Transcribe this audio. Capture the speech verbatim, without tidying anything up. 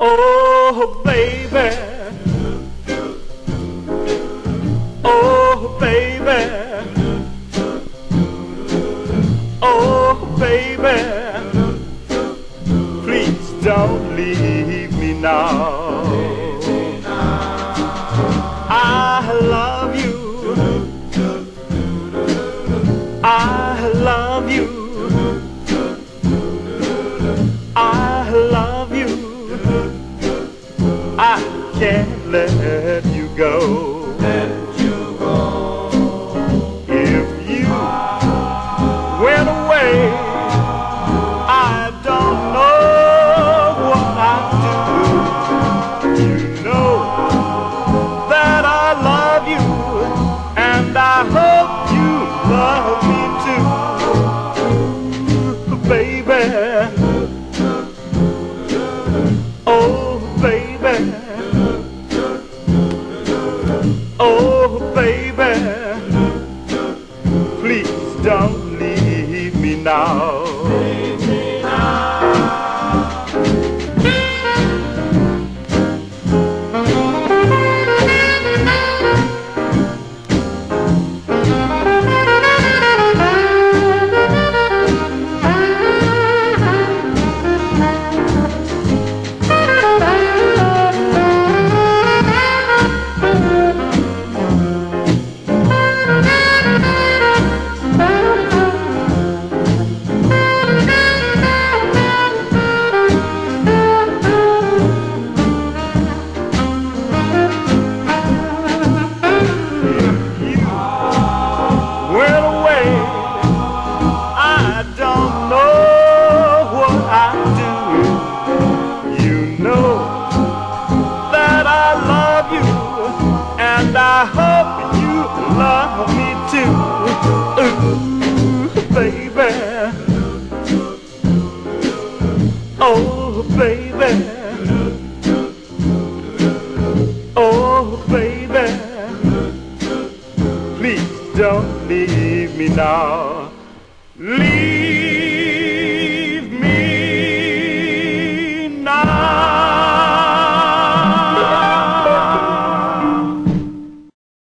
Oh, baby. Oh, baby. Oh, baby. Please don't leave me now. I love you. I love you. I love you. I can't let you go. Let you go. If you went away, I don't know what I'd do. You know that I love you, and I hope you love me too, baby.